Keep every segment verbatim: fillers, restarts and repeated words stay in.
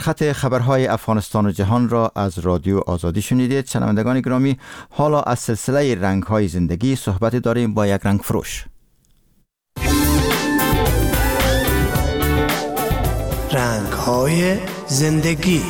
خط خبرهای افغانستان و جهان را از رادیو آزادی شنیدید. شنوندگان گرامی، حالا از سلسله رنگ‌های زندگی صحبت داریم با یک رنگ فروش. رنگ‌های زندگی.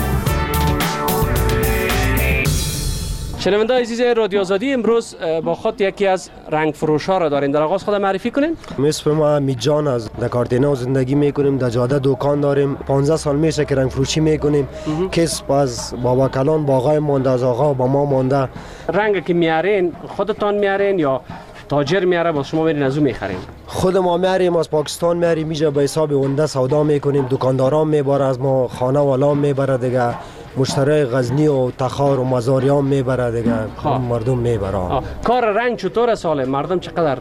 شنونده عزیز رادیو آزادی، امروز با خود یکی از رنگ فروش ها را داریم. در آغاز خود معرفی کنین. اسم ما میجان از دکارتینا زندگی میکنیم. در جاده دکان داریم. پانزده سال میشه که رنگ فروشی میکنیم. کسب از بابا کلان باغای مانده، از آقا با ما مانده. رنگ که میارین خودتان میارین یا تاجر میاره با شما میرین از او میخرین؟ خود ما میاریم، از پاکستان میاریم، میجا به حساب اونده سودا میکنیم. دکانداران میبره از ما، خانه والا میبره دیگه، مشتری غزنی و تخار و مزاریان میبره دیگه، مردم میبره. کار رنگ چطور ساله؟ مردم چقدر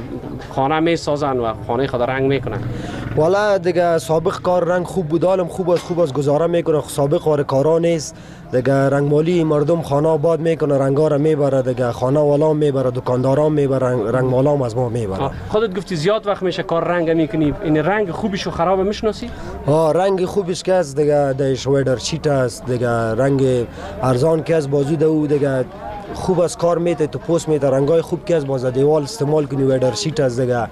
خانه میسازن و خانه خود رنگ میکنن؟ والا دیگه سابق کار رنگ خوب بود، حالم خوب از خوب از گزاره میکنه. سابق کار کارا نیست دیگه. رنگ مالی مردم خانه آباد میکنه، رنگا را میبره دیگه، خانه والا میبره، دکانداران میبره، رنگ مالا هم از ما میبره. خودت گفتی زیاد وقت میشه کار رنگ میکنی، این رنگ خوبش و خراب میشناسی؟ ها، رنگ خوبش که است دیگه، دایش ویدر چیت است دیگه، رنگ ارزان که است بازو دو دیگه، خوب از کار میته تو پوست میته. رنگای خوب که است باز دیوال استعمال کنی، ویدر شیت است دیگه.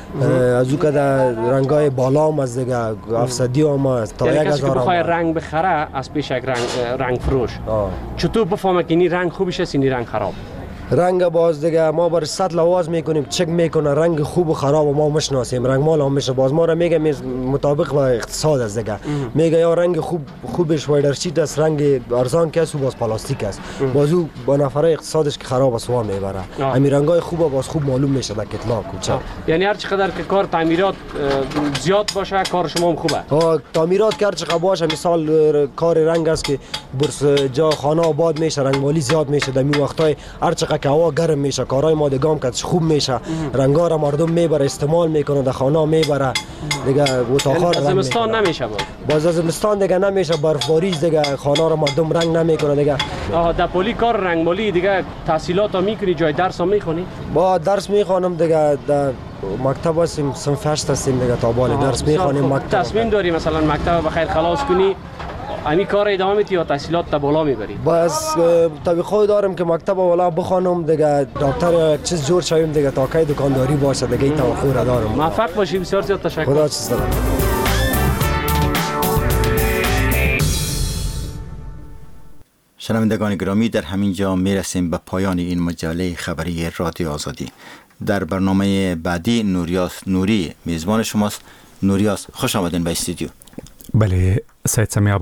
از او که در رنگای بالا هم از دیگه، افسدی هم است تا یک یعنی کسی که هزار بخواه رنگ بخره از پیش یک رنگ, رنگ فروش آه. چطور بفهمه که این رنگ خوبش است این رنگ خراب؟ رنگ باز دیگه ما بر سطل آواز میکنیم، چک میکنه رنگ خوب و خراب و ما مشناسیم. رنگ مال هم میشه باز ما را میگه مطابق با اقتصاد است دیگه. میگه یا رنگ خوب خوبش وایدر شیت است، رنگ ارزان که است و باز پلاستیک است. باز او با نفره اقتصادش که خراب است و میبره. همین رنگای خوبه باز خوب معلوم میشه در کتلاک و چه. یعنی هر چقدر که کار تعمیرات زیاد باشه کار شما هم خوبه. ها، تعمیرات که هر چقدر باشه، مثال کار رنگ است که برس جا خانه آباد میشه، رنگ مالی زیاد میشه در می وقتای هر چقدر که هوا گرم میشه، کارهای ما دیگه هم که خوب میشه، رنگا را مردم میبره استعمال میکنه، در خانه میبره دیگه. و تا آخر زمستان نمیشه باز. باز زمستان دیگه نمیشه، برفباری دیگه، خانه را مردم رنگ نمیکنه دیگه. آها، در پلی کار رنگ مالی دیگه تحصیلات میکنی، جای درس هم میخونی؟ با درس میخوانم دیگه، در مکتب هستیم، صنف هشت هستیم دیگه، تا بالا درس میخوانیم. مکتب تصمیم داری مثلا مکتب بخیر خلاص کنی همین کار ادامه میدی یا تحصیلات تا بالا میبری؟ بس توقع دارم که مکتب بالا بخوانم دیگه، دکتر یک چیز جور شویم دیگه، تا کی دکانداری باشه دیگه. این توقع را دارم. موفق باشی. بسیار زیاد تشکر. خدا چیز دارم. شنوندگان گرامی، در همین جا میرسیم به پایان این مجله خبری رادیو آزادی. در برنامه بعدی نوریاس نوری میزبان شماست. نوریاس، خوش آمدین به استودیو. بله سید سمیع